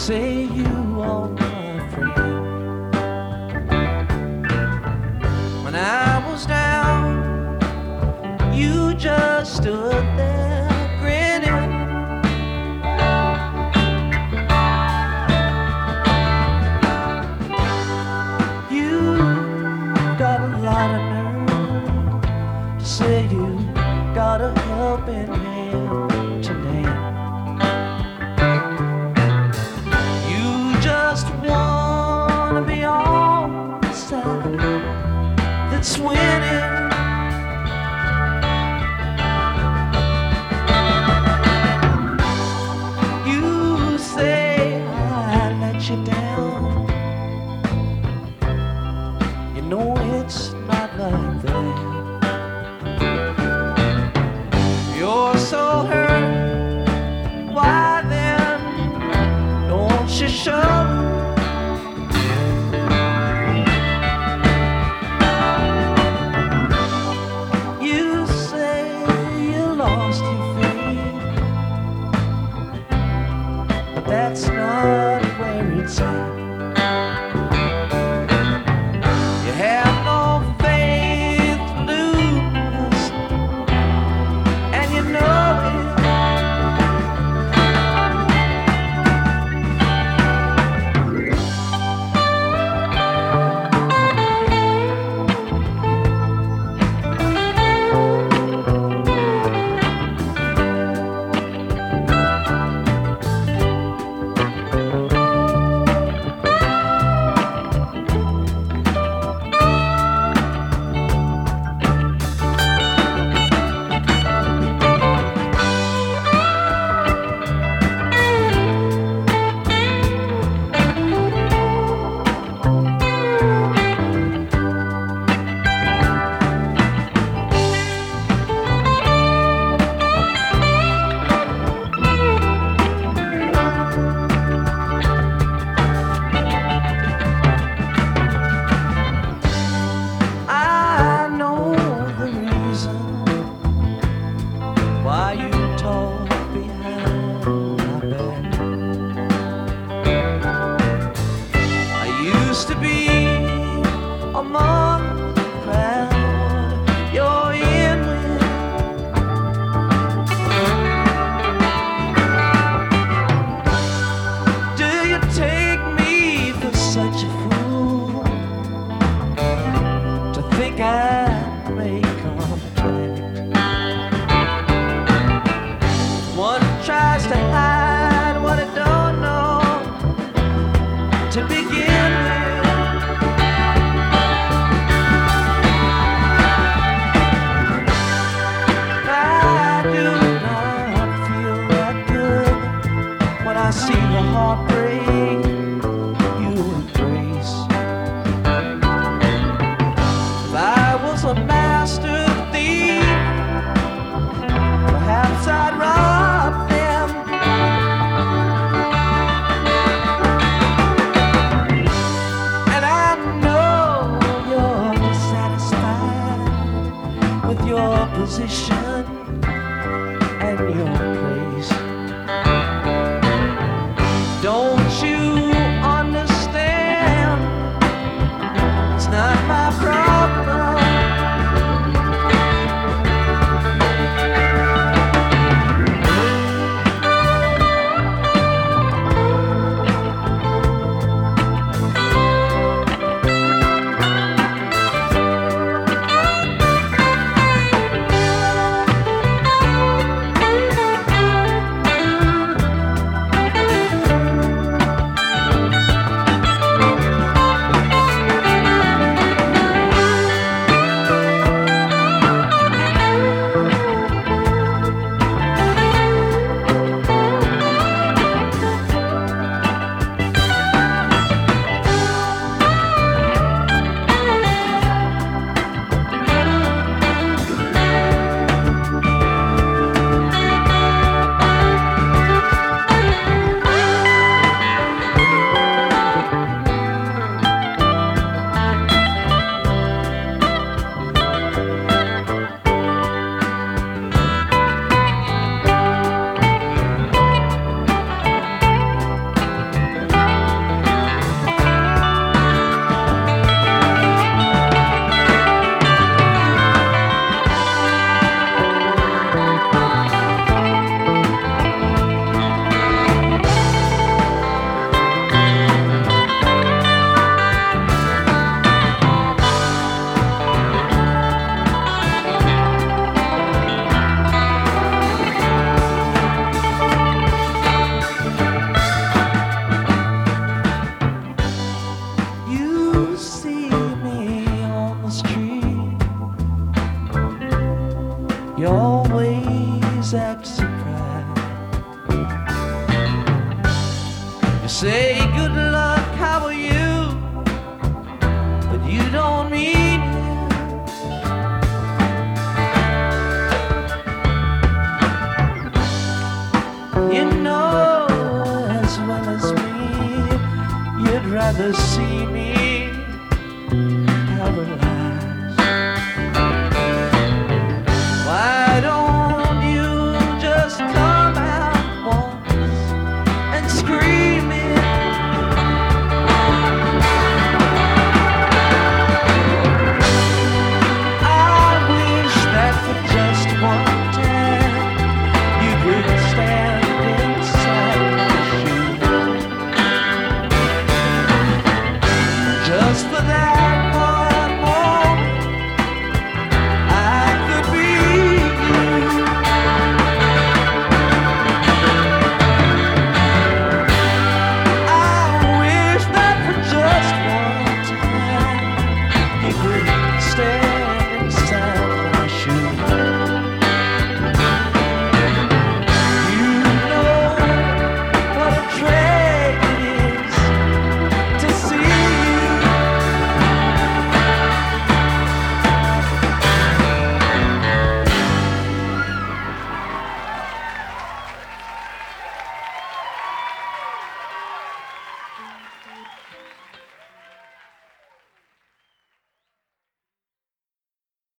say you are my friend. When I was down, you just stood there grinning. You got a lot of nerve to say you got a helping hand today. You just wanna be on the side that's winning. You say I let you down. You know it's not like that. You're so hurt, why then don't you show? You say you lost your faith, but that's not where it's at. You have no faith to lose, and you know it. I know the reason why you talk behind my back. I used to be among the crowd you're in with. Do you take me for such a fool to think I may come back? One tries to hide what it don't know to begin with. I do not feel that good when I see the heartbreak you embrace. If I was a master thief, perhaps I'd rob them. And I know you're dissatisfied with your position and your place. Don't you understand? It's not my problem. sexy pride. You say good luck, how are you? But you don't mean it. You know as well as me, you'd rather see me